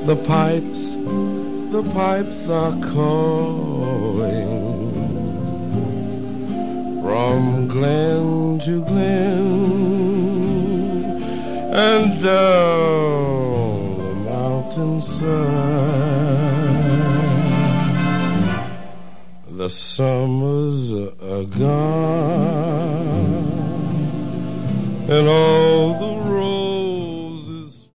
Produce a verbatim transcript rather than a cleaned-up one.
The pipes, the pipes are calling from glen to glen and down the mountainside. The summers are gone and all the